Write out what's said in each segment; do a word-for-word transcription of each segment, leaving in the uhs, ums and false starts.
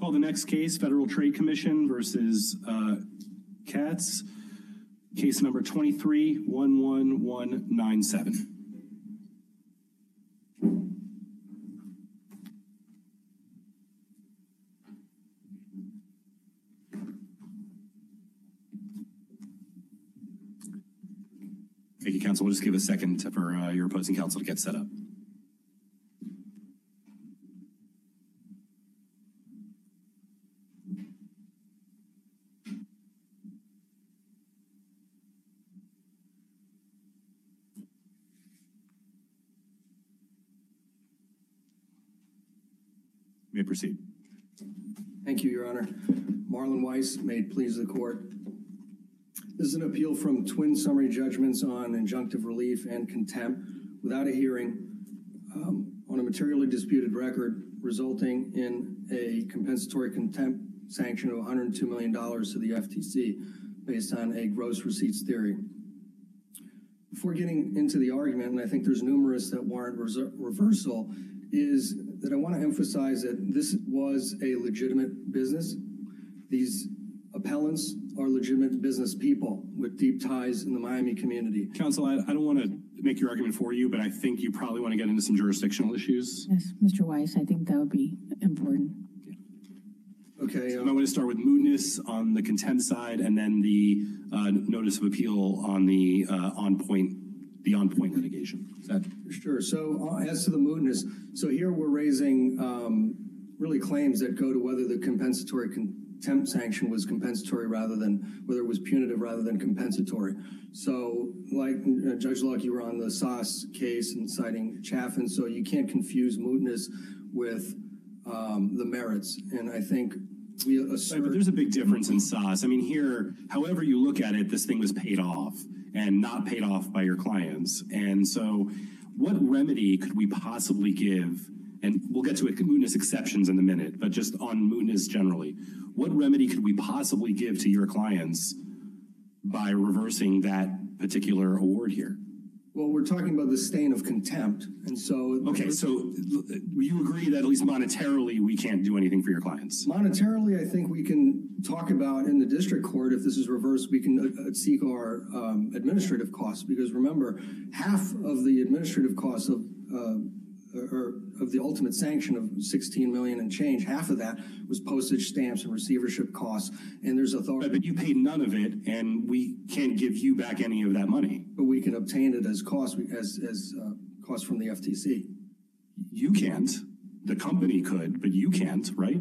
call the next case, Federal Trade Commission versus uh, Katz, case number twenty-three one one one nine seven. Thank you, counsel. We'll just give a second for uh, your opposing counsel to get set up. You may proceed. Thank you, Your Honor. Marlon Weiss, may it please the court. This is an appeal from twin summary judgments on injunctive relief and contempt without a hearing um, on a materially disputed record, resulting in a compensatory contempt sanction of one hundred two million dollars to the F T C based on a gross receipts theory. Before getting into the argument, and I think there's numerous that warrant reversal, is that I want to emphasize that this was a legitimate business. These appellants are legitimate business people with deep ties in the Miami community. Counsel, I, I don't want to make your argument for you, but I think you probably want to get into some jurisdictional issues. Yes, Mister Weiss, I think that would be important. Okay. So Um, I want to start with mootness on the contempt side, and then the uh, notice of appeal on the uh, on point, the on point litigation. Is that Sure. So uh, as to the mootness, so here we're raising um, really claims that go to whether the compensatory contempt sanction was compensatory rather than, whether it was punitive rather than compensatory. So like uh, Judge Luck, you were on the S A S case and citing Chaffin, so you can't confuse mootness with um, the merits. And I think we assert— right, but there's a big difference in S A S. I mean, here, however you look at it, this thing was paid off and not paid off by your clients. And so what remedy could we possibly give? And we'll get to it, mootness exceptions in a minute, but just on mootness generally, what remedy could we possibly give to your clients by reversing that particular award here? Well, we're talking about the stain of contempt. And so— Okay, so you agree that at least monetarily we can't do anything for your clients? Monetarily, I think we can talk about in the district court, if this is reversed, we can uh, seek our um, administrative costs, because remember, half of the administrative costs of uh, or of the ultimate sanction of sixteen million and change, half of that was postage stamps and receivership costs, and there's authority. But you paid none of it, and we can't give you back any of that money. But we can obtain it as cost as as uh, cost from the F T C. You can't. The company could, but you can't, right?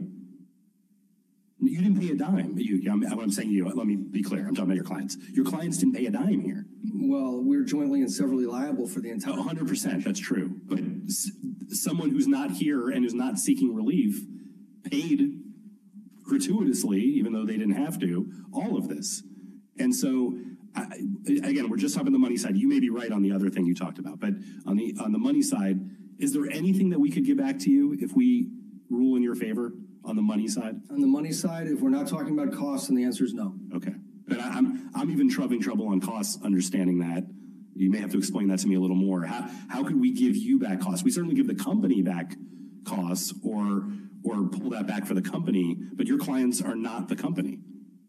You didn't pay a dime. You, I'm, what I'm saying, you. Let me be clear. I'm talking about your clients. Your clients didn't pay a dime here. Well, we're jointly and severally liable for the entire. one hundred percent. That's true. But s- someone who's not here and who's not seeking relief paid gratuitously, even though they didn't have to, all of this. And so, I, again, we're just talking the money side. You may be right on the other thing you talked about, but on the on the money side, is there anything that we could give back to you if we rule in your favor on the money side? On the money side, if we're not talking about costs, then the answer is no. Okay. But I, I'm I'm even having trouble on costs, understanding that. You may have to explain that to me a little more. How how could we give you back costs? We certainly give the company back costs, or or pull that back for the company, but your clients are not the company.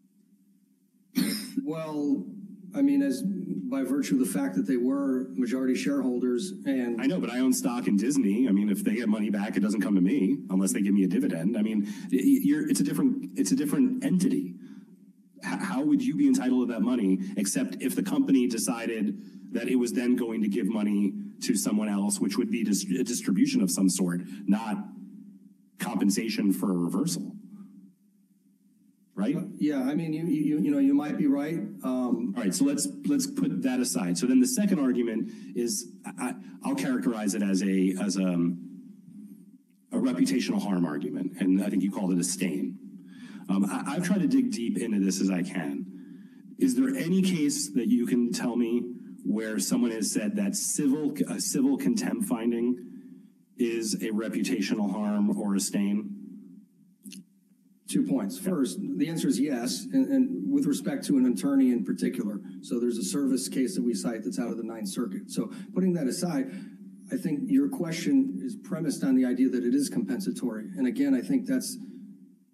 Well, I mean, as by virtue of the fact that they were majority shareholders, and I know, but I own stock in Disney. I mean, if they get money back, it doesn't come to me unless they give me a dividend. I mean, you're, it's a different it's a different entity. H- how would you be entitled to that money, except if the company decided that it was then going to give money to someone else, which would be dis- a distribution of some sort, not compensation for a reversal, right? yeah, I mean, you you you know, you might be right. Um, All right, so let's let's put that aside. So then the second argument is, I, I'll characterize it as a as a, a reputational harm argument, and I think you called it a stain. Um, I, I've tried to dig deep into this as I can. Is there any case that you can tell me where someone has said that civil a civil contempt finding is a reputational harm or a stain? Two points. First, the answer is yes, and, and with respect to an attorney in particular. So there's a service case that we cite that's out of the Ninth Circuit. So putting that aside, I think your question is premised on the idea that it is compensatory. And again, I think that's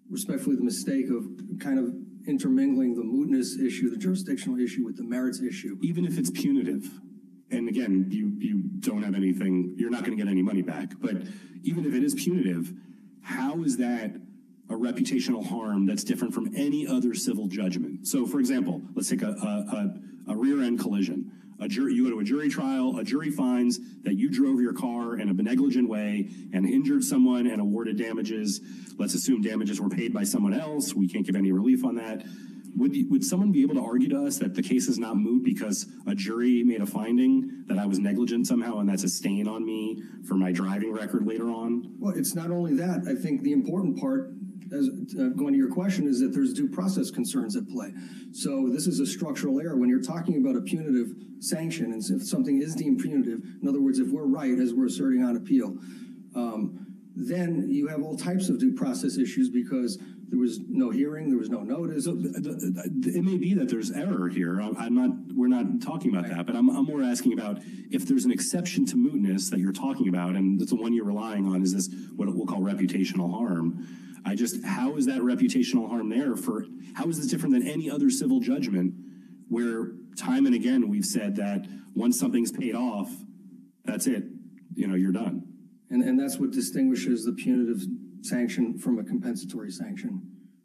respectfully the mistake of kind of intermingling the mootness issue, the jurisdictional issue with the merits issue. Even if it's punitive, and again, you, you don't have anything, you're not going to get any money back, but even if it is punitive, how is that a reputational harm that's different from any other civil judgment? So for example, let's take a, a, a, a rear end collision. A jury, you go to a jury trial, a jury finds that you drove your car in a negligent way and injured someone and awarded damages. Let's assume damages were paid by someone else. We can't give any relief on that. Would, would someone be able to argue to us that the case is not moot because a jury made a finding that I was negligent somehow and that's a stain on me for my driving record later on? Well, it's not only that. I think the important part, as uh, going to your question, is that there's due process concerns at play. So this is a structural error. When you're talking about a punitive sanction, and if something is deemed punitive, in other words, if we're right, as we're asserting on appeal, um, then you have all types of due process issues because there was no hearing, there was no notice. So it may be that there's error here. I'm not, we're not talking about that, but I'm, I'm more asking about if there's an exception to mootness that you're talking about, and it's the one you're relying on, is this what we'll call reputational harm. I just, how is that reputational harm there for, how is this different than any other civil judgment where time and again we've said that once something's paid off, that's it, you know, you're done. And, and that's what distinguishes the punitive sanction from a compensatory sanction.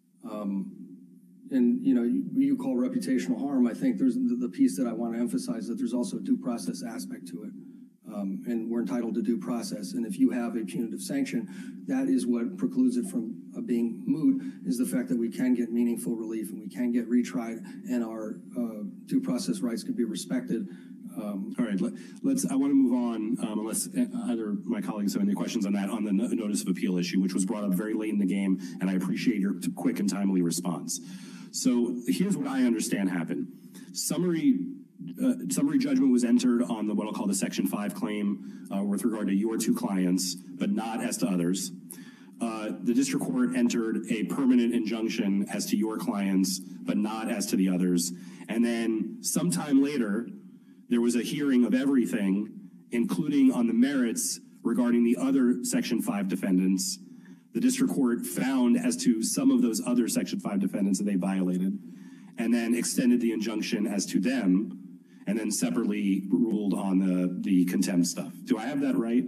Um, and, you know, you, you call reputational harm. I think there's the, the piece that I want to emphasize, that there's also a due process aspect to it. Um, and we're entitled to due process. And if you have a punitive sanction, that is what precludes it from uh, being moot, is the fact that we can get meaningful relief and we can get retried and our uh, due process rights can be respected. Um, All right, let, let's, I want to move on, um, unless either my colleagues have any questions on that, on the no notice of appeal issue, which was brought up very late in the game, and I appreciate your quick and timely response. So here's what I understand happened. Summary, uh, summary judgment was entered on the what I'll call the Section five claim uh, with regard to your two clients, but not as to others. Uh, the district court entered a permanent injunction as to your clients, but not as to the others. And then sometime later, there was a hearing of everything, including on the merits regarding the other Section five defendants. The district court found as to some of those other Section five defendants that they violated, and then extended the injunction as to them, and then separately ruled on the, the contempt stuff. Do I have that right?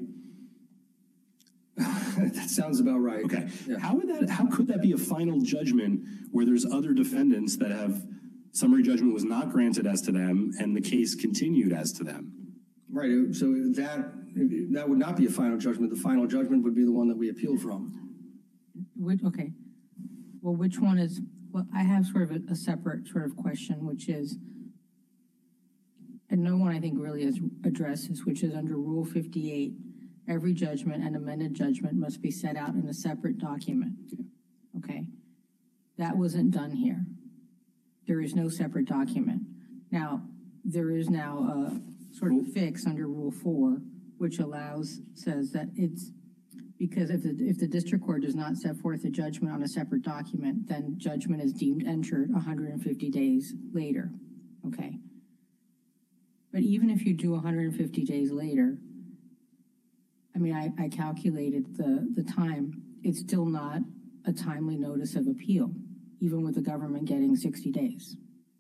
that sounds about right. Okay. Yeah. How would that, how could that be a final judgment where there's other defendants that have summary judgment was not granted as to them, and the case continued as to them? Right, so that that would not be a final judgment. The final judgment would be the one that we appealed from. Which, okay. Well, which one is, well, I have sort of a, a separate sort of question, which is, and no one I think really has addressed this, which is under Rule fifty-eight, every judgment and amended judgment must be set out in a separate document. Okay, that wasn't done here. There is no separate document. Now, there is now a sort of fix under Rule four, which allows, says that it's, because if the, if the district court does not set forth a judgment on a separate document, then judgment is deemed entered one hundred fifty days later, okay? But even if you do one hundred fifty days later, I mean, I, I calculated the, the time, it's still not a timely notice of appeal, even with the government getting sixty days.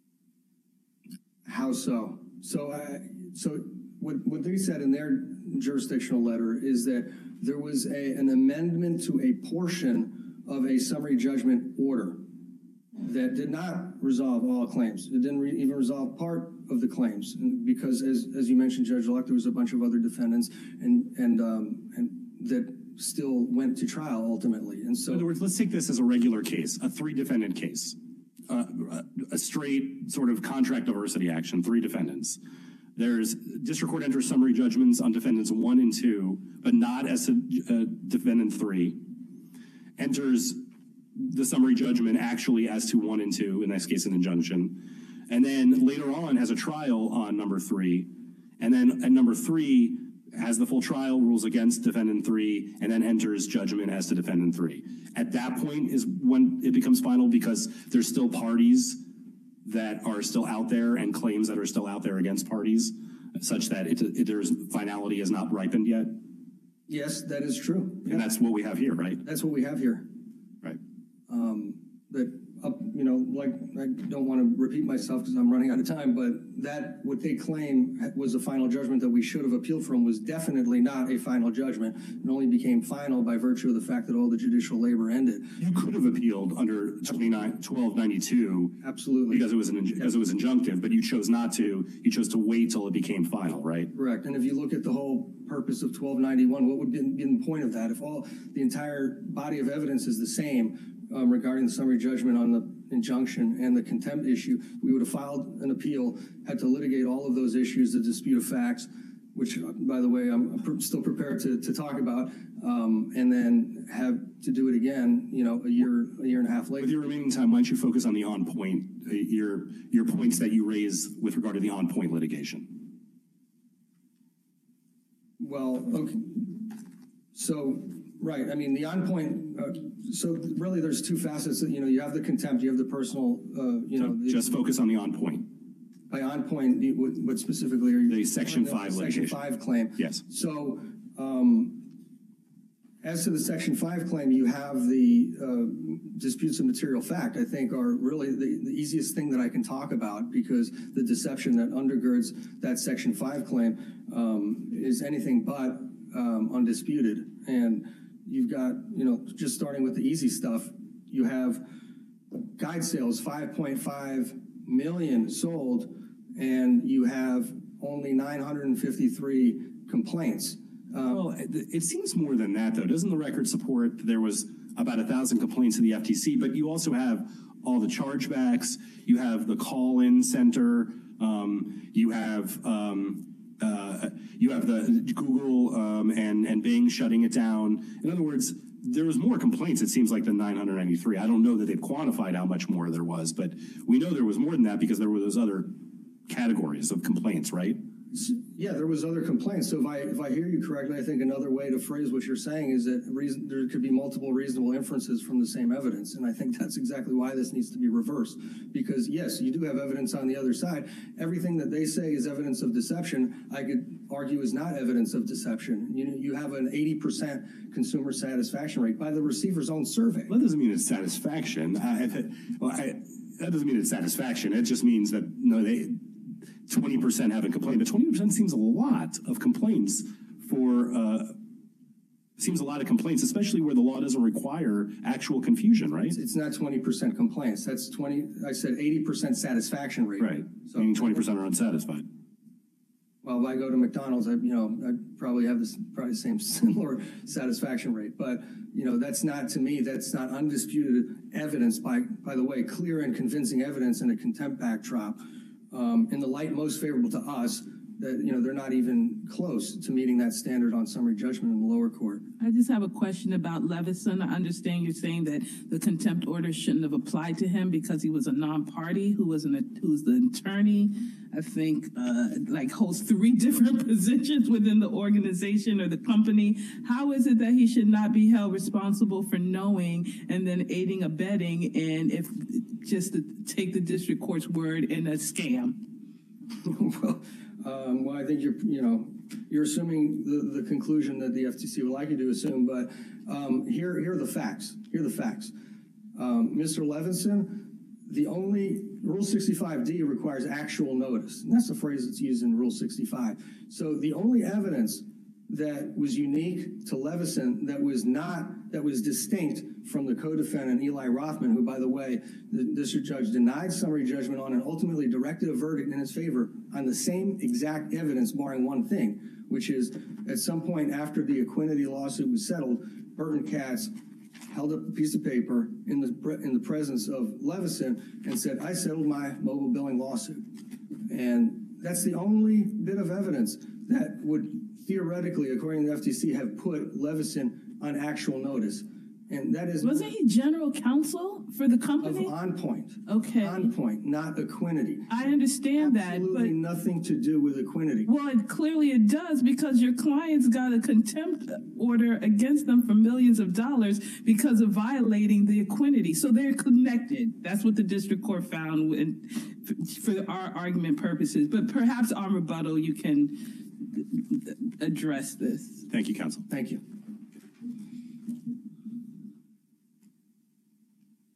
How so? So, uh, so what, what they said in their jurisdictional letter is that there was a, an amendment to a portion of a summary judgment order that did not resolve all claims. It didn't re even resolve part of the claims, and because, as, as you mentioned, Judge Luck, there was a bunch of other defendants and, and, um, and that still went to trial ultimately. And so, in other words, let's take this as a regular case, a three defendant case, uh, a straight sort of contract diversity action, three defendants. There's district court enters summary judgments on defendants one and two, but not as to uh, defendant three. Enters the summary judgment actually as to one and two, in this case an injunction. And then later on has a trial on number three. And then at number three has the full trial, rules against defendant three, and then enters judgment as to defendant three. At that point is when it becomes final, because there's still parties that are still out there and claims that are still out there against parties, such that it, it, there's finality has not ripened yet. yes, that is true. And that's what we have here, right? That's what we have here. Right. um, that, up, you know, like, I don't want to repeat myself because I'm running out of time, but that, what they claim was a final judgment that we should have appealed from was definitely not a final judgment. It only became final by virtue of the fact that all the judicial labor ended. You could have appealed under twenty-nine, twelve ninety-two. Absolutely. Because it was an, because it was injunctive, but you chose not to. You chose to wait till it became final, right? Correct. And if you look at the whole purpose of twelve ninety-one, what would be, be the point of that? If all, the entire body of evidence is the same um, regarding the summary judgment on the injunction and the contempt issue, we would have filed an appeal, had to litigate all of those issues, the dispute of facts, which, by the way, I'm still prepared to, to talk about, um, and then have to do it again, you know, a year, a year and a half later. With your remaining time, why don't you focus on the on-point, uh, your, your points that you raise with regard to the on-point litigation? Well, okay. So, right, I mean, the on-point, uh, so really there's two facets that, you know, you have the contempt, you have the personal, uh, you know. The, just focus on the on-point. By on-point, the- what, what specifically are you? The Section five Section litigation. five claim. Yes. So, um, as to the Section five claim, you have the uh, disputes of material fact, I think, are really the, the easiest thing that I can talk about, because the deception that undergirds that Section five claim um, is anything but um, undisputed. And you've got, you know, just starting with the easy stuff, you have guide sales, five point five million sold, and you have only nine hundred fifty-three complaints. Um, Well, it, it seems more than that, though. Doesn't the record support that there was about a thousand complaints to the F T C? But you also have all the chargebacks. You have the call-in center. Um, you have um, uh, you have the Google um, and and Bing shutting it down. In other words, there was more complaints, it seems like, than nine hundred ninety-three. I don't know that they've quantified how much more there was, but we know there was more than that because there were those other categories of complaints, right? Yeah, there was other complaints. So if I if I hear you correctly, I think another way to phrase what you're saying is that reason, there could be multiple reasonable inferences from the same evidence. And I think that's exactly why this needs to be reversed. Because yes, you do have evidence on the other side. Everything that they say is evidence of deception, I could argue is not evidence of deception. You know, you have an eighty percent consumer satisfaction rate by the receiver's own survey. Well, that doesn't mean it's satisfaction. I, I, well, I, that doesn't mean it's satisfaction. It just means that, no, they... twenty percent haven't complained, but twenty percent seems a lot of complaints for, uh, seems a lot of complaints, especially where the law doesn't require actual confusion, right? It's, it's not twenty percent complaints. That's twenty, I said eighty percent satisfaction rate. Right, So, meaning twenty percent are unsatisfied. well, if I go to McDonald's, I, you know, I'd probably have this, probably the same similar satisfaction rate. But, you know, that's not, to me, that's not undisputed evidence, by, by the way, clear and convincing evidence in a contempt backdrop. Um, in the light most favorable to us, that, you know, they're not even close to meeting that standard on summary judgment in the lower court. I just have a question about Levison. I understand you're saying that the contempt order shouldn't have applied to him because he was a non-party who was an who's the attorney. I think uh, like holds three different positions within the organization or the company. How is it that he should not be held responsible for knowing and then aiding, abetting, and if just to take the district court's word, in a scam? well, um, well, I think you're, you know, you're assuming the, the conclusion that the F T C would like you to assume, but um, here, here are the facts. Here are the facts. Um, Mister Levinson, the only, Rule sixty-five D requires actual notice. And that's the phrase that's used in Rule sixty-five. So the only evidence that was unique to Levison, that was not, that was distinct from the co-defendant Eli Rothman, who, by the way, the district judge denied summary judgment on and ultimately directed a verdict in his favor on the same exact evidence, barring one thing, which is at some point after the Equinity lawsuit was settled, Burton Katz held up a piece of paper in the in the presence of Levison and said, "I settled my mobile billing lawsuit." And that's the only bit of evidence that would theoretically, according to the F T C, have put Levison on actual notice. And that is... Wasn't he general counsel for the company? Of On Point. Okay. On Point, not Equinity. I understand that, Absolutely but... nothing to do with Equinity. Well, it, clearly it does, because your clients got a contempt order against them for millions of dollars because of violating the Equinity. So they're connected. That's what the district court found when, for our argument purposes. But perhaps on rebuttal you can address this. Thank you, counsel. Thank you.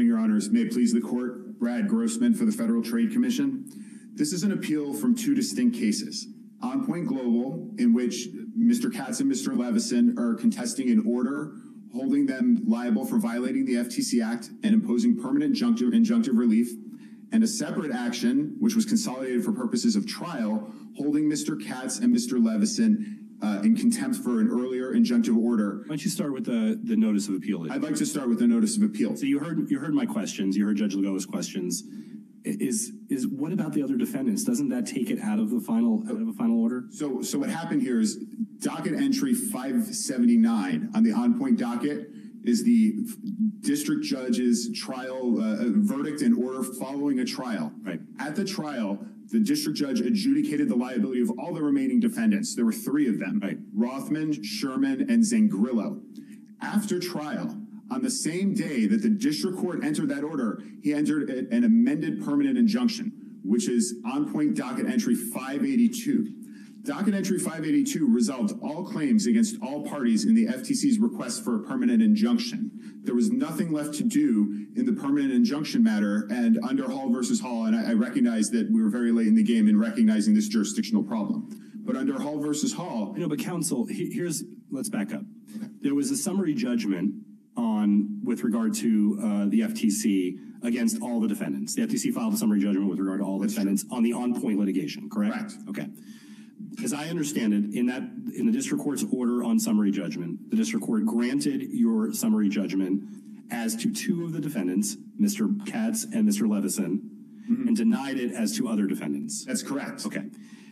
morning, Your Honors. May it please the court, Brad Grossman for the Federal Trade Commission. This is an appeal from two distinct cases. On Point Global, in which Mister Katz and Mister Levison are contesting an order holding them liable for violating the F T C Act and imposing permanent injunctive, injunctive relief, and a separate action, which was consolidated for purposes of trial, holding Mister Katz and Mister Levison uh, in contempt for an earlier injunctive order. Why don't you start with the, the notice of appeal? I'd like to start with the notice of appeal. So you heard you heard my questions. You heard Judge Lagoa's questions. Is is what about the other defendants? Doesn't that take it out of the final out of a final order? So, so what happened here is docket entry five seventy-nine on the On Point docket is the district judge's trial uh, verdict and order following a trial. Right. At the trial, the district judge adjudicated the liability of all the remaining defendants. There were three of them: right. Rothman, Sherman, and Zangrillo. After trial, on the same day that the district court entered that order, he entered a, an amended permanent injunction, which is On Point docket entry five eighty-two. Docket entry five eighty-two resolved all claims against all parties in the F T C's request for a permanent injunction. There was nothing left to do in the permanent injunction matter, and under Hall versus Hall, and I, I recognize that we were very late in the game in recognizing this jurisdictional problem, but under Hall versus Hall... I know, but counsel, he, here's, let's back up. Okay. There was a summary judgment on, with regard to uh, the F T C against all the defendants. The F T C filed a summary judgment with regard to all the That's defendants true. on the On Point litigation, correct? Correct. Okay. As I understand it, in that in the district court's order on summary judgment, the district court granted your summary judgment as to two of the defendants, Mister Katz and Mister Levison, mm-hmm. and denied it as to other defendants. That's correct. Okay.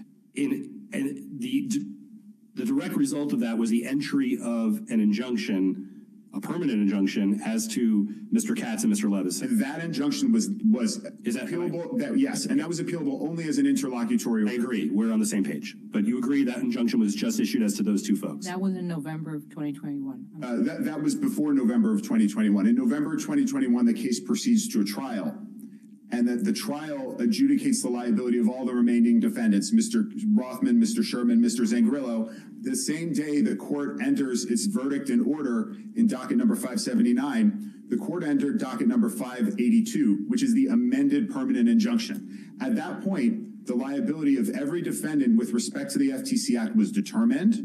In and the the direct result of that was the entry of an injunction, a permanent injunction, as to Mister Katz and Mister Levison. And that injunction was was is that appealable? That, yes, and that was appealable only as an interlocutory order. I agree. We're on the same page. But you agree that injunction was just issued as to those two folks? That was in November of twenty twenty-one. Uh, that, that was before November of twenty twenty-one. In November of twenty twenty-one, the case proceeds to a trial, and that the trial adjudicates the liability of all the remaining defendants, Mister Rothman, Mister Sherman, Mister Zangrillo. The same day the court enters its verdict and order in docket number five seventy-nine, the court entered docket number five eighty-two, which is the amended permanent injunction. At that point, the liability of every defendant with respect to the F T C Act was determined,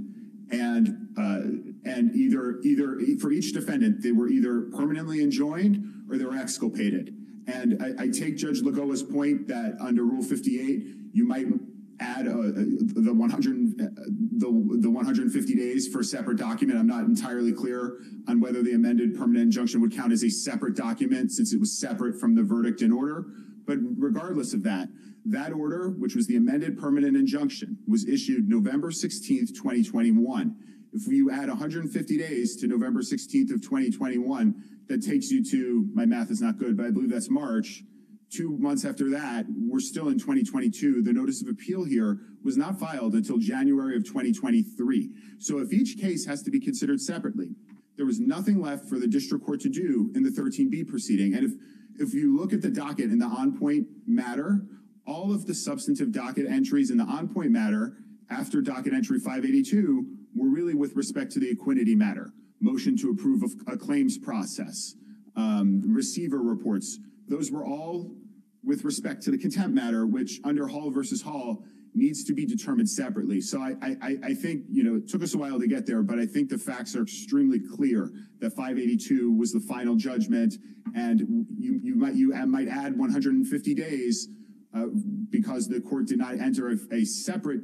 and uh, and either either for each defendant, they were either permanently enjoined or they were exculpated. And I, I take Judge Lagoa's point that under Rule fifty-eight, you might add uh, the one hundred the the one hundred fifty days for a separate document. I'm not entirely clear on whether the amended permanent injunction would count as a separate document since it was separate from the verdict and order. But regardless of that, that order, which was the amended permanent injunction, was issued November sixteenth, twenty twenty-one. If you add one hundred fifty days to November sixteenth of twenty twenty-one, that takes you to, my math is not good, but I believe that's March. Two months after that, we're still in twenty twenty-two. The notice of appeal here was not filed until January of twenty twenty-three. So if each case has to be considered separately, there was nothing left for the district court to do in the thirteen B proceeding. And if, if you look at the docket in the On Point matter, all of the substantive docket entries in the On Point matter after docket entry five eighty-two were really with respect to the Equinity matter, motion to approve of a claims process, um, receiver reports. Those were all with respect to the contempt matter, which under Hall versus Hall needs to be determined separately. So I, I, I think, you know, it took us a while to get there, but I think the facts are extremely clear that five eighty-two was the final judgment, and you, you might you might add one hundred fifty days uh, because the court did not enter a, a separate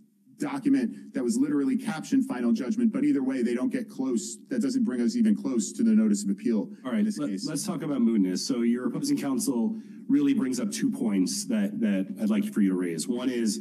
document that was literally captioned final judgment, but either way, they don't get close. That doesn't bring us even close to the notice of appeal. All right, in this let, case. let's talk about mootness. So your opposing counsel really brings up two points that, that I'd like for you to raise. One is,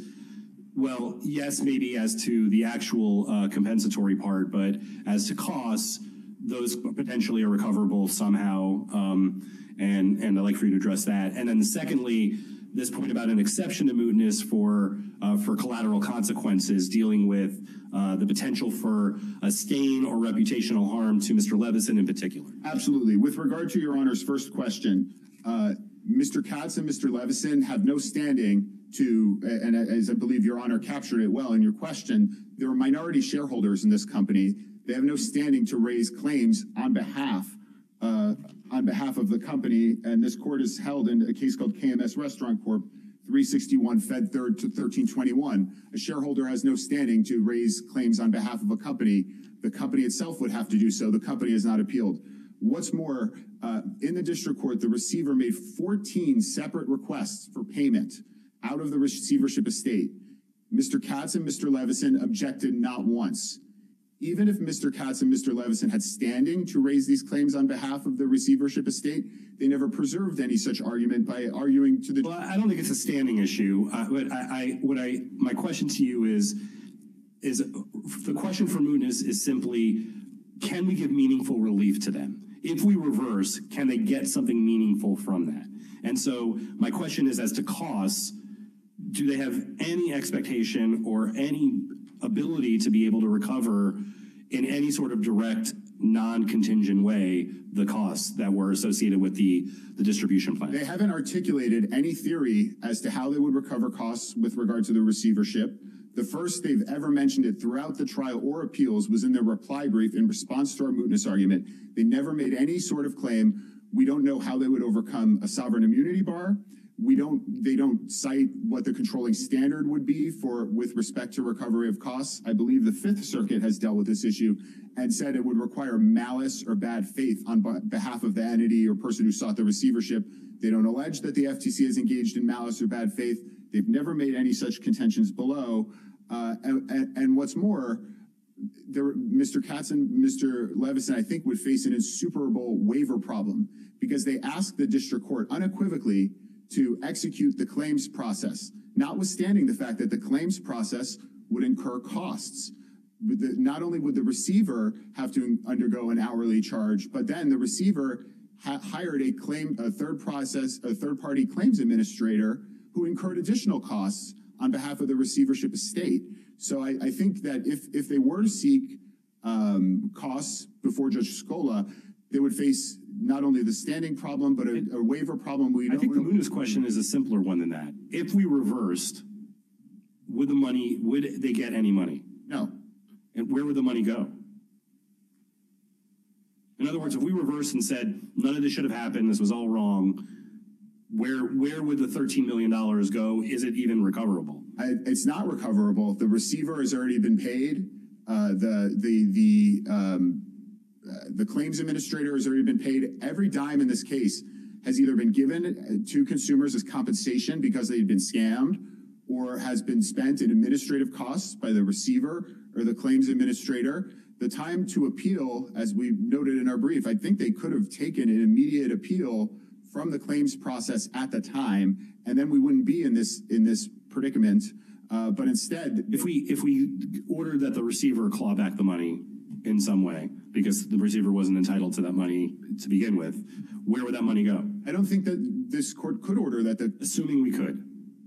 well, yes, maybe as to the actual uh, compensatory part, but as to costs, those potentially are recoverable somehow, um, and, and I'd like for you to address that. And then secondly, this point about an exception to mootness for uh, for collateral consequences, dealing with uh, the potential for a stain or reputational harm to Mister Levison in particular. Absolutely. With regard to Your Honor's first question, uh, Mister Katz and Mister Levison have no standing to, and as I believe Your Honor captured it well in your question, there are minority shareholders in this company. They have no standing to raise claims on behalf uh, on behalf of the company, and this court is held in a case called K M S Restaurant Corp, three sixty-one Fed third to thirteen twenty-one. A shareholder has no standing to raise claims on behalf of a company. The company itself would have to do so. The company has not appealed. What's more, uh, in the district court, the receiver made fourteen separate requests for payment out of the receivership estate. Mister Katz and Mister Levison objected not once. Even if Mister Katz and Mister Levison had standing to raise these claims on behalf of the receivership estate, they never preserved any such argument by arguing to the... Well, I don't think it's a standing issue, uh, but I, I, what I, my question to you is, is the question for mootness is simply, can we give meaningful relief to them? If we reverse, can they get something meaningful from that? And so my question is, as to costs, do they have any expectation or any ability to be able to recover in any sort of direct, non-contingent way the costs that were associated with the, the distribution plan? They haven't articulated any theory as to how they would recover costs with regard to the receivership. The first they've ever mentioned it throughout the trial or appeals was in their reply brief in response to our mootness argument. They never made any sort of claim. We don't know how they would overcome a sovereign immunity bar. We don't, they don't cite what the controlling standard would be for, with respect to recovery of costs. I believe the Fifth Circuit has dealt with this issue and said it would require malice or bad faith on behalf of the entity or person who sought the receivership. They don't allege that the F T C is engaged in malice or bad faith. They've never made any such contentions below. Uh, and, and, and what's more, there, Mister Katz and Mister Levison, I think, would face an insuperable waiver problem because they asked the district court unequivocally to execute the claims process, notwithstanding the fact that the claims process would incur costs. The, not only would the receiver have to undergo an hourly charge, but then the receiver ha- hired a claim, a third process, a third-party claims administrator who incurred additional costs on behalf of the receivership estate. So I, I think that if if they were to seek um, costs before Judge Scola, they would face not only the standing problem, but a, a waiver problem. We I don't, think the mootness question is a simpler one than that. If we reversed, would the money, would they get any money? No. And where would the money go? In other words, if we reversed and said, none of this should have happened, this was all wrong, where where would the thirteen million dollars go? Is it even recoverable? I, it's not recoverable. The receiver has already been paid. Uh, the the the um, uh, the claims administrator has already been paid. Every dime in this case has either been given to consumers as compensation because they've been scammed, or has been spent in administrative costs by the receiver or the claims administrator. The time to appeal, as we noted in our brief, I think they could have taken an immediate appeal from the claims process at the time, and then we wouldn't be in this in this predicament. Uh, but instead, If we if we ordered that the receiver claw back the money in some way because the receiver wasn't entitled to that money to begin with, where would that money go? I don't think that this court could order that. The Assuming we could.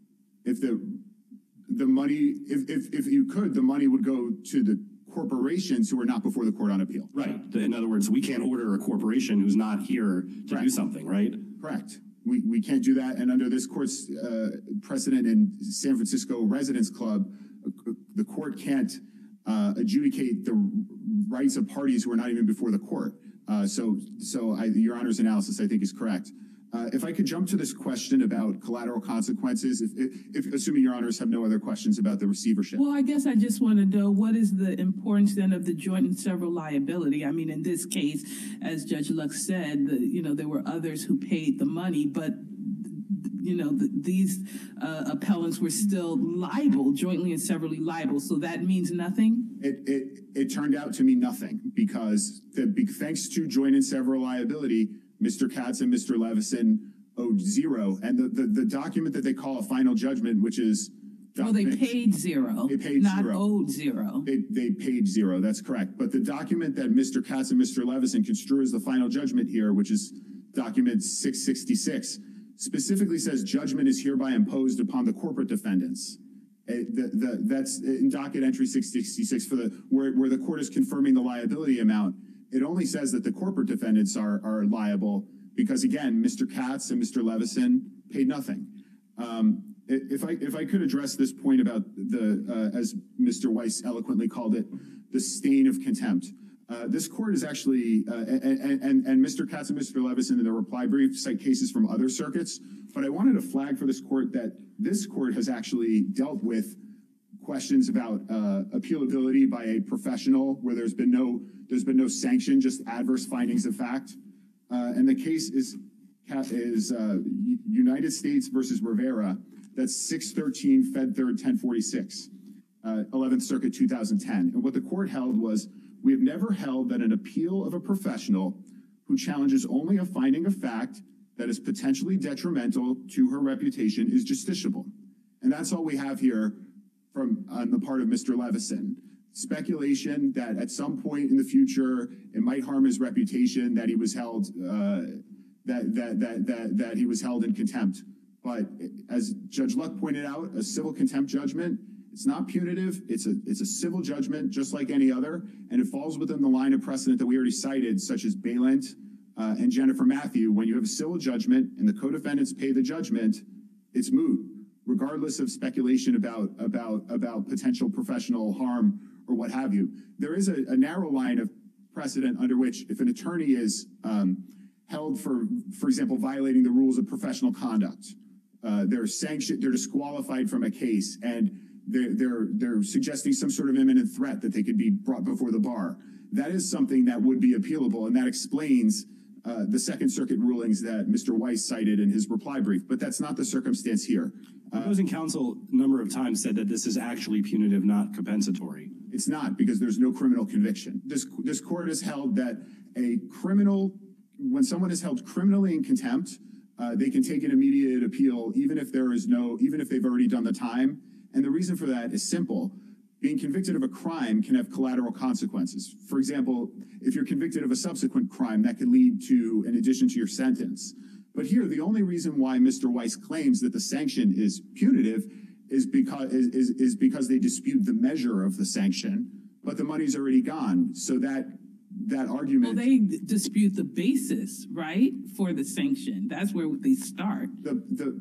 if the the money, if if if you could, the money would go to the corporations who are not before the court on appeal. Right. In other words, we can't order a corporation who's not here to Correct. do something, right? Correct. We we can't do that. And under this court's uh, precedent in San Francisco Residence Club, uh, the court can't uh, adjudicate the rights of parties who are not even before the court. Uh, so so I, Your Honor's analysis, I think, is correct. Uh, if I could jump to this question about collateral consequences, if, if, if assuming Your Honors have no other questions about the receivership. Well, I guess I just want to know, what is the importance then of the joint and several liability? I mean, in this case, as Judge Lux said, the, you know, there were others who paid the money, but you know, the, these uh, appellants were still liable, jointly and severally liable. So that means nothing? It, it, it turned out to mean nothing because the, thanks to joint and several liability, Mister Katz and Mister Levison owed zero. And the, the, the document that they call a final judgment, which is... Well, they paid zero, They paid not zero. owed zero. They, they paid zero, that's correct. But the document that Mister Katz and Mister Levison construe as the final judgment here, which is document six sixty-six, specifically says judgment is hereby imposed upon the corporate defendants. Uh, the, the, that's in docket entry six sixty-six for the where, where the court is confirming the liability amount. It only says that the corporate defendants are, are liable because, again, Mister Katz and Mister Levison paid nothing. Um, if I if I could address this point about the, uh, as Mister Weiss eloquently called it, the stain of contempt. Uh, this court is actually, uh, and, and, and Mister Katz and Mister Levison in the reply brief cite cases from other circuits, but I wanted to flag for this court that this court has actually dealt with questions about uh, appealability by a professional where there's been no there's been no sanction, just adverse findings of fact, uh, and the case is is uh, United States versus Rivera. That's six thirteen Fed Third ten forty-six, uh, eleventh Circuit two thousand ten, and what the court held was, we have never held that an appeal of a professional who challenges only a finding of fact that is potentially detrimental to her reputation is justiciable. And that's all we have here from on the part of Mister Levison. Speculation that at some point in the future it might harm his reputation, that he was held uh, that, that that that that he was held in contempt. But as Judge Luck pointed out, a civil contempt judgment, it's not punitive. It's a it's a civil judgment, just like any other, and it falls within the line of precedent that we already cited, such as Balint uh, and Jennifer Matthew. When you have a civil judgment and the co-defendants pay the judgment, it's moot, regardless of speculation about about about potential professional harm or what have you. There is a, a narrow line of precedent under which, if an attorney is um, held for, for example, violating the rules of professional conduct, uh, they're sanctioned, they're disqualified from a case, and They're, they're, they're suggesting some sort of imminent threat that they could be brought before the bar. That is something that would be appealable, and that explains uh, the Second Circuit rulings that Mister Weiss cited in his reply brief. But that's not the circumstance here. Uh, Opposing counsel a number of times said that this is actually punitive, not compensatory. It's not, because there's no criminal conviction. This, this court has held that a criminal, when someone is held criminally in contempt, uh, they can take an immediate appeal, even if there is no, even if they've already done the time. And the reason for that is simple. Being convicted of a crime can have collateral consequences. For example, if you're convicted of a subsequent crime, that could lead to an addition to your sentence. But here, the only reason why Mister Weiss claims that the sanction is punitive is because is, is, is because they dispute the measure of the sanction, but the money's already gone. So that that argument. Well, they dispute the basis, right, for the sanction. That's where they start. The the.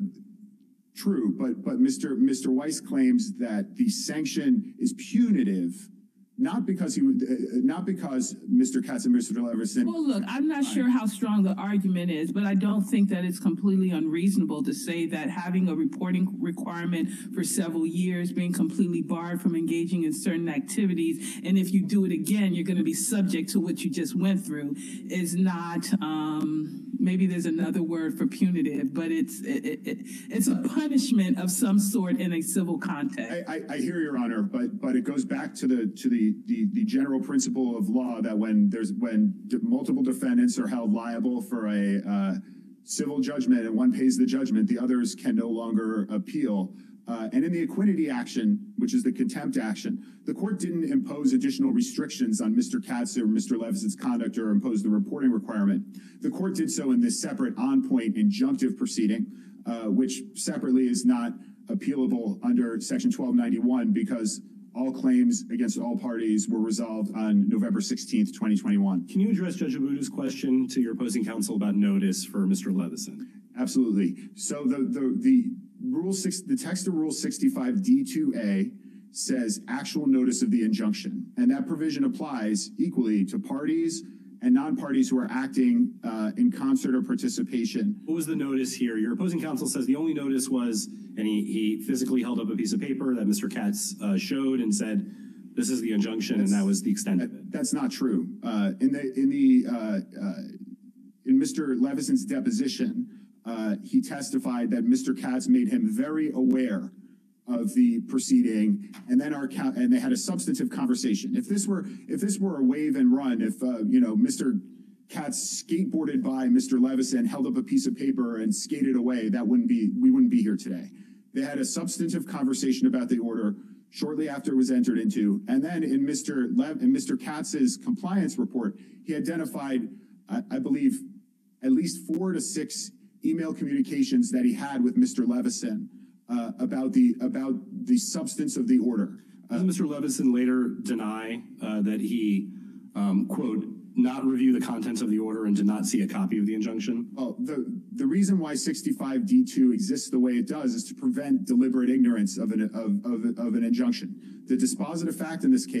True, but but Mister Mister Weiss claims that the sanction is punitive, not because he would, uh, not because Mister Katz and Mister Levison. Well, look, I'm not sure how strong the argument is, but I don't think that it's completely unreasonable to say that having a reporting requirement for several years, being completely barred from engaging in certain activities, and if you do it again, you're going to be subject to what you just went through, is not. Um, maybe there's another word for punitive, but it's it, it, it's a punishment of some sort in a civil context. I, I, I hear Your Honor, but but it goes back to the to the, the the general principle of law that when there's when multiple defendants are held liable for a uh, civil judgment and one pays the judgment, the others can no longer appeal. Uh, and in the equinity action, which is the contempt action, the court didn't impose additional restrictions on Mister Katz or Mister Levison's conduct or impose the reporting requirement. The court did so in this separate on-point injunctive proceeding, uh, which separately is not appealable under Section twelve ninety-one because all claims against all parties were resolved on November sixteenth, twenty twenty-one. Can you address Judge Abudu's question to your opposing counsel about notice for Mister Levison? Absolutely. So the the the rule six, the text of Rule sixty-five D two A says actual notice of the injunction, and that provision applies equally to parties and non-parties who are acting uh, in concert or participation. What was the notice here? Your opposing counsel says the only notice was, and he, he physically held up a piece of paper that Mister Katz uh, showed and said, this is the injunction, that's, and that was the extent of it. That's not true. Uh, in the in the uh, uh, in Mister Levison's deposition, uh, he testified that Mister Katz made him very aware of the proceeding, and then our and they had a substantive conversation. If this were if this were a wave and run, if uh, you know Mister Katz skateboarded by Mister Levison, held up a piece of paper and skated away, that wouldn't be we wouldn't be here today. They had a substantive conversation about the order shortly after it was entered into, and then in Mister Lev in Mister Katz's compliance report, he identified, I, I believe, at least four to six email communications that he had with Mister Levison. Uh, about the about the substance of the order. Uh, Does Mister Levison later deny uh, that he, um, quote, not review the contents of the order and did not see a copy of the injunction? Oh, the, the reason why sixty-five D two exists the way it does is to prevent deliberate ignorance of an, of, of, of an injunction. The dispositive fact in this case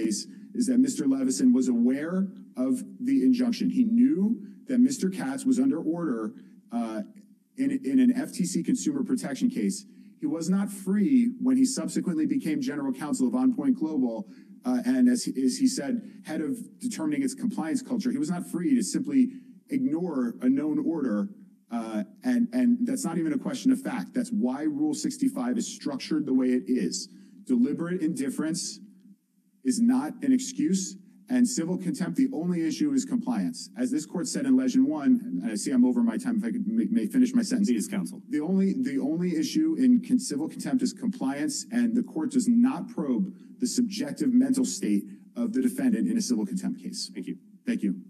is that Mister Levison was aware of the injunction. He knew that Mister Katz was under order uh, in, in an F T C consumer protection case. He was not free when he subsequently became general counsel of On Point Global, uh, and as he, as he said, head of determining its compliance culture. He was not free to simply ignore a known order, uh, and, and that's not even a question of fact. That's why Rule sixty-five is structured the way it is. Deliberate indifference is not an excuse, and civil contempt, the only issue is compliance. As this court said in Legend One, and I see I'm over my time, if I could may, may finish my sentence. Please, counsel. The only, the only issue in con- civil contempt is compliance, and the court does not probe the subjective mental state of the defendant in a civil contempt case. Thank you. Thank you.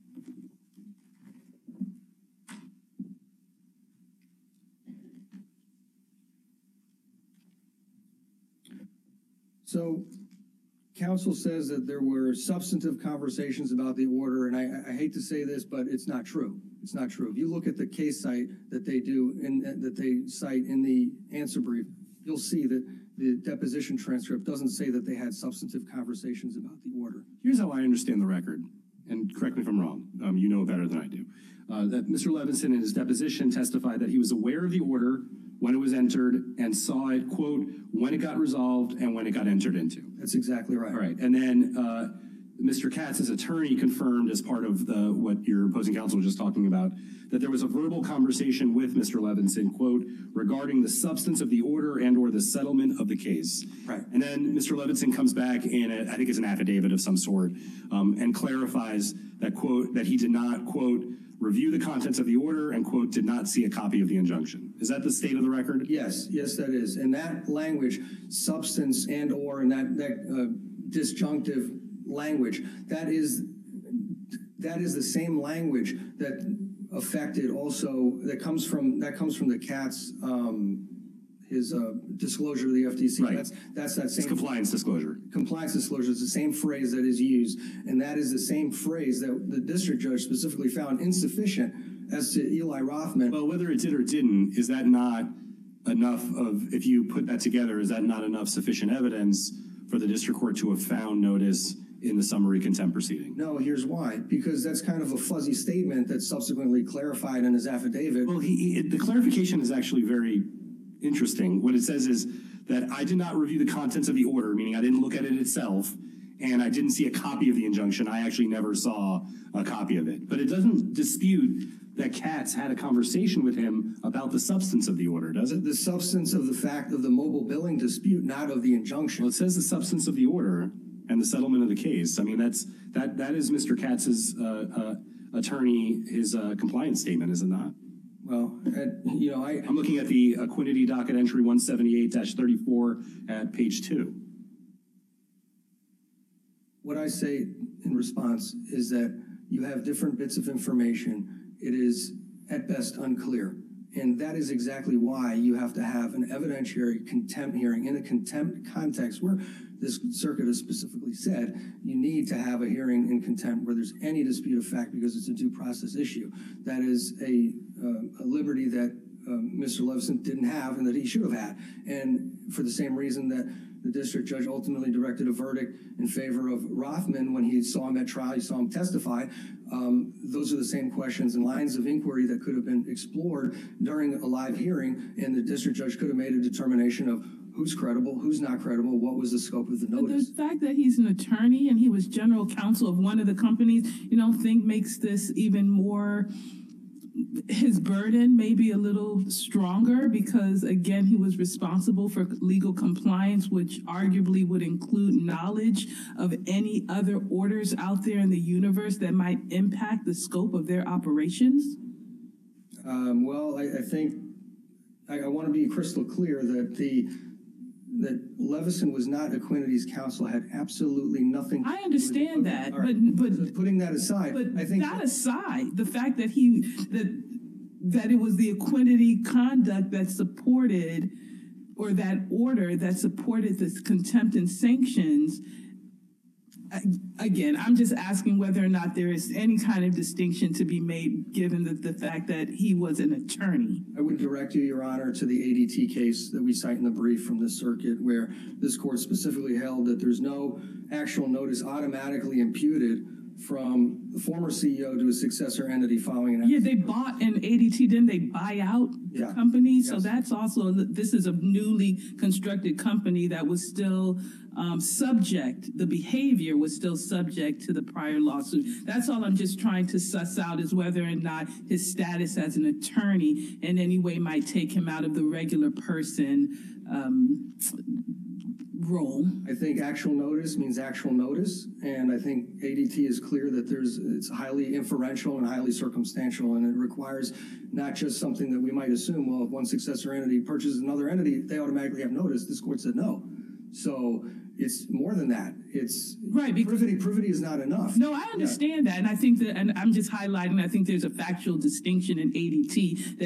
So, counsel says that there were substantive conversations about the order, and I, I hate to say this, but it's not true. It's not true. If you look at the case site that they do, in, that they cite in the answer brief, you'll see that the deposition transcript doesn't say that they had substantive conversations about the order. Here's how I understand the record, and correct me if I'm wrong. Um, you know better than I do. Uh, that Mister Levinson in his deposition testified that he was aware of the order when it was entered and saw it, quote, when it got resolved and when it got entered into. That's exactly right. All right. And then uh, Mister Katz's attorney confirmed as part of the what your opposing counsel was just talking about, that there was a verbal conversation with Mister Levinson, quote, regarding the substance of the order and or the settlement of the case. Right. And then Mister Levinson comes back in, a, I think it's an affidavit of some sort, um, and clarifies that, quote, that he did not, quote, review the contents of the order and, quote, did not see a copy of the injunction. Is that the state of the record? Yes, yes, that is. And that language, substance and or, and that, that uh, disjunctive language, that is, that is the same language that affected also, that comes from, that comes from the Katz, um, his uh, disclosure to the F T C. Right. That's, that's that It's same compliance disclosure. compliance disclosure. It's the same phrase that is used, and that is the same phrase that the district judge specifically found insufficient as to Eli Rothman. Well, whether it did or didn't, is that not enough of, if you put that together, is that not enough sufficient evidence for the district court to have found notice in the summary contempt proceeding? No, here's why. Because that's kind of a fuzzy statement that's subsequently clarified in his affidavit. Well, he, he, the clarification is actually very interesting. What it says is that I did not review the contents of the order, meaning I didn't look at it itself, and I didn't see a copy of the injunction. I actually never saw a copy of it. But it doesn't dispute that Katz had a conversation with him about the substance of the order, does it? The substance of the fact of the mobile billing dispute, not of the injunction. Well, it says the substance of the order and the settlement of the case. I mean, that's that that is Mister Katz's uh, uh, attorney, his uh, compliance statement, is it not? Well, at, you know, I, I'm looking at the Equinity docket entry one seventy-eight dash thirty-four at page two. what I say in response is that you have different bits of information. It is at best unclear. And that is exactly why you have to have an evidentiary contempt hearing in a contempt context where this circuit has specifically said you need to have a hearing in contempt where there's any dispute of fact because it's a due process issue. That is a, uh, a liberty that um, Mister Levison didn't have and that he should have had. And for the same reason that the district judge ultimately directed a verdict in favor of Rothman when he saw him at trial, he saw him testify. Um, those are the same questions and lines of inquiry that could have been explored during a live hearing, and the district judge could have made a determination of who's credible, who's not credible, what was the scope of the notice. The fact that he's an attorney and he was general counsel of one of the companies, you don't think makes this even more, his burden may be a little stronger because, again, he was responsible for legal compliance, which arguably would include knowledge of any other orders out there in the universe that might impact the scope of their operations? Um, well, I, I think I, I want to be crystal clear that the that Levison was not Equinity's counsel, had absolutely nothing. I understand that, right. but but So putting that aside, but I think that aside, the fact that he that that it was the Equinity conduct that supported, or that order that supported this contempt and sanctions, Again, I'm just asking whether or not there is any kind of distinction to be made, given the, the fact that he was an attorney. I would direct you, Your Honor, to the A D T case that we cite in the brief from this circuit, where this court specifically held that there's no actual notice automatically imputed from the former C E O to a successor entity following an. Yeah, they bought an A D T, didn't they buy out the Yeah. company? So Yes. that's also, this is a newly constructed company that was still um, subject, the behavior was still subject to the prior lawsuit. That's all I'm just trying to suss out, is whether or not his status as an attorney in any way might take him out of the regular person um, role. I think actual notice means actual notice, and I think A D T is clear that there's, it's highly inferential and highly circumstantial, and it requires not just something that we might assume, well, if one successor entity purchases another entity, they automatically have notice. This court said no. So it's more than that. It's Right, because- privity, privity is not enough. No, I understand that, and I think that, and I'm just highlighting, I think there's a factual distinction in A D T that